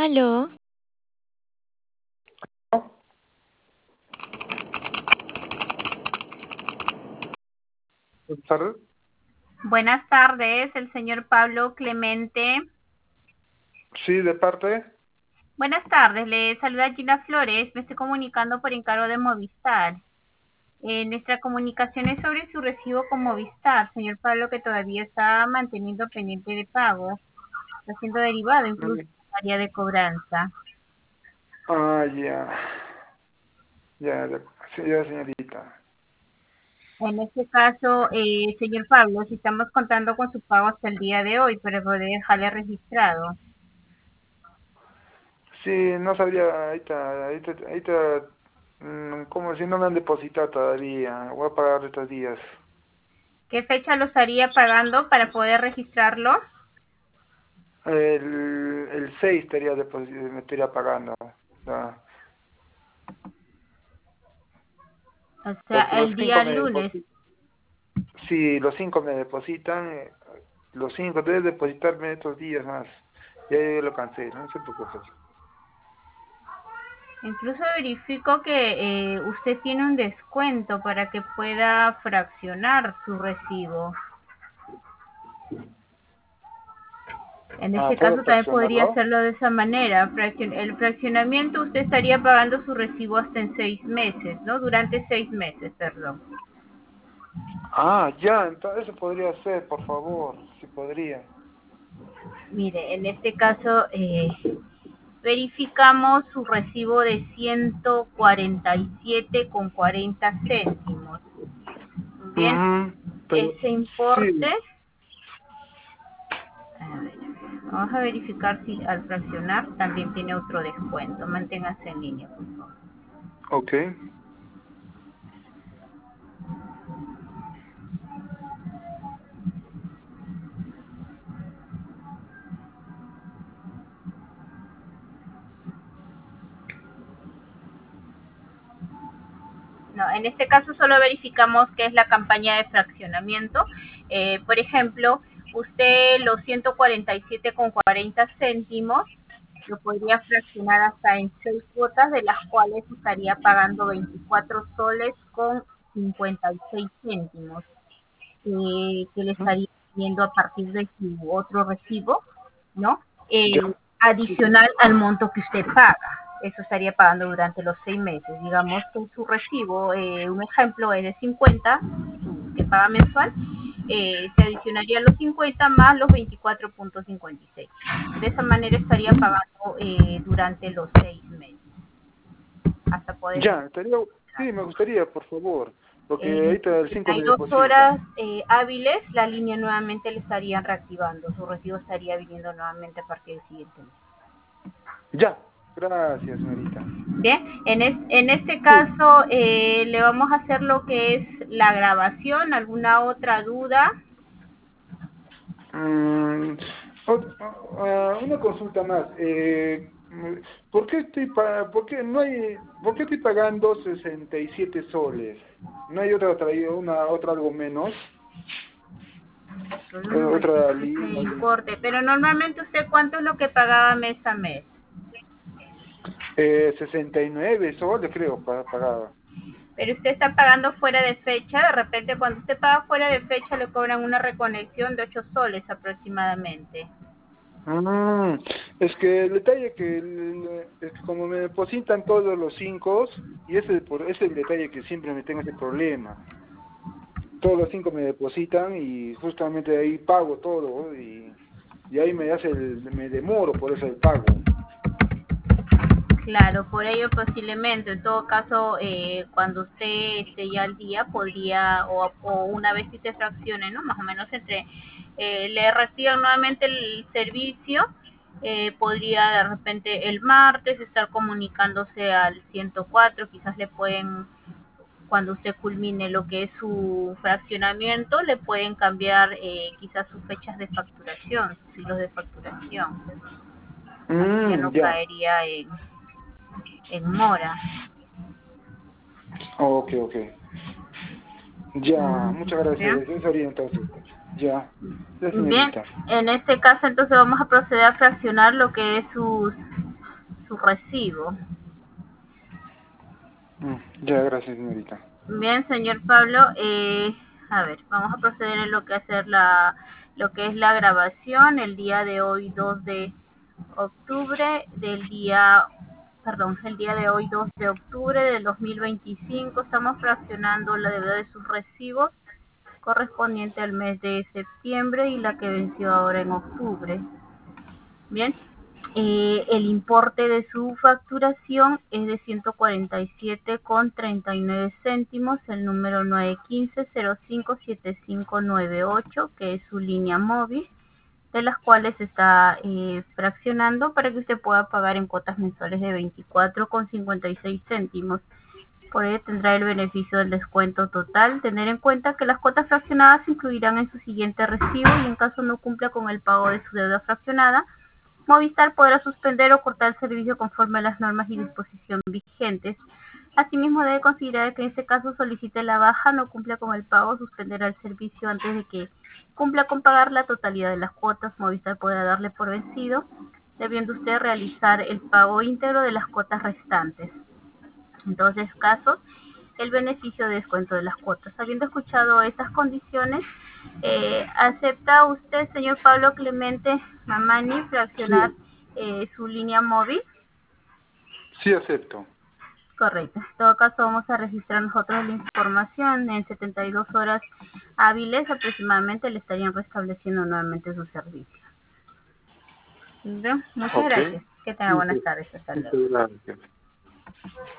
Aló, Buenas tardes. Buenas tardes, el señor Pablo Clemente. Sí, de parte. Buenas tardes, le saluda Gina Flores. Me estoy comunicando por encargo de Movistar. Nuestra comunicación es sobre su recibo con Movistar, señor Pablo, que todavía está manteniendo pendiente de pago. Está siendo derivado incluso Mm. al área de cobranza. Ah, ya. Ya, sí, ya, señorita. En este caso, señor Pablo, si estamos contando con su pago hasta el día de hoy, pero poder dejarle registrado. Sí, no sabría, como si no me han depositado todavía. Voy a pagar estos días. ¿Qué fecha lo estaría pagando para poder registrarlo? El 6 me estaría pagando. Ya. O sea, Porque los el 5 día me lunes. depositan. Sí, los 5 me depositan. Los 5 debes depositarme estos días más. Ya yo lo cancelo, no se preocupe. Incluso verifico que usted tiene un descuento para que pueda fraccionar su recibo. En Ah, este ¿puedo caso también podría fraccionarlo? hacerlo de esa manera. El fraccionamiento usted estaría pagando su recibo hasta en 6 meses, ¿no? Durante 6 meses, perdón. Ah, ya, entonces eso podría ser, por favor, si podría. Mire, en este caso verificamos su recibo de 147,40 céntimos. Bien, Ujú. Pero ese importe. sí, A ver, vamos a verificar si al fraccionar también tiene otro descuento. Manténgase en línea, por favor. ok. No, en este caso solo verificamos que es la campaña de fraccionamiento. Por ejemplo, usted los 147,40 céntimos lo podría fraccionar hasta en 6 cuotas, de las cuales estaría pagando 24 soles con 56 céntimos, que le Ujú. estaría viendo a partir de su otro recibo, ¿no? Ya, sí, sí. Adicional al monto que usted paga. Eso estaría pagando durante los 6 meses. Digamos que su recibo, un ejemplo es de 50, que paga mensual, se adicionaría los 50 más los 24,56. De esa manera estaría pagando durante los 6 meses, hasta poder Ya, sí, me gustaría, por favor, porque en ahorita el 5 me 72 depositan. horas hábiles, la línea nuevamente le estarían reactivando. Su recibo estaría viniendo nuevamente a partir del siguiente mes. Ya, gracias, señorita. Bien, en este Sí. caso le vamos a hacer lo que es la grabación. ¿Alguna otra duda? Mm, una consulta más. ¿Por qué estoy pagando 67 soles? ¿No hay otra algo menos? Solo un momentito Otra ese línea. importe. Pero normalmente usted, ¿cuánto es lo que pagaba mes a mes? 69 soles creo pagaba. Pero usted está pagando fuera de fecha. De repente, cuando usted paga fuera de fecha, le cobran una reconexión de 8 soles aproximadamente. Mm, es que el detalle es que como me depositan todos los 5 y ese es el detalle que siempre me tengo ese problema. Todos los 5 me depositan y justamente ahí pago todo y ahí me demoro por eso el pago. Claro, por ello posiblemente, en todo caso, cuando usted esté ya al día, podría, o una vez que se fraccione, ¿no? Más o menos le reactivan nuevamente el servicio, podría de repente el martes estar comunicándose al 104, quizás le pueden, cuando usted culmine lo que es su fraccionamiento, le pueden cambiar quizás sus fechas de facturación, sus hilos de facturación. Así ya no Ya, caería en mora. ok, ok. Ya, muchas gracias. Bien. Eso sería entonces. Ya, ya Bien, señorita. en este caso entonces vamos a proceder a fraccionar lo que es su recibo. Ya, gracias señorita. Bien, señor Pablo, a ver, vamos a proceder en lo que hacer lo que es la grabación el día de hoy 2 de octubre el día de hoy 2 de octubre del 2025 estamos fraccionando la deuda de sus recibos correspondiente al mes de septiembre y la que venció ahora en octubre. Bien, el importe de su facturación es de 147,39 céntimos, el número 915-057598, que es su línea móvil, de las cuales se está fraccionando para que usted pueda pagar en cuotas mensuales de 24,56 céntimos. Por ello tendrá el beneficio del descuento total. Tener en cuenta que las cuotas fraccionadas se incluirán en su siguiente recibo y en caso no cumpla con el pago de su deuda fraccionada, Movistar podrá suspender o cortar el servicio conforme a las normas y disposiciones vigentes. Asimismo, debe considerar que en este caso solicite la baja, no cumpla con el pago, suspenderá el servicio antes de que cumpla con pagar la totalidad de las cuotas. Movistar podrá darle por vencido, debiendo usted realizar el pago íntegro de las cuotas restantes. En todos esos casos, el beneficio de descuento de las cuotas. Habiendo escuchado estas condiciones, ¿acepta usted, señor Pablo Clemente Mamani, fraccionar Sí, su línea móvil? sí acepto. Correcto. En todo caso, vamos a registrar nosotros la información. En 72 horas hábiles aproximadamente le estarían restableciendo nuevamente su servicio. Bien, muchas Ok. gracias. Que tenga Sí, buenas sí. tardes. Hasta luego. Muchas gracias.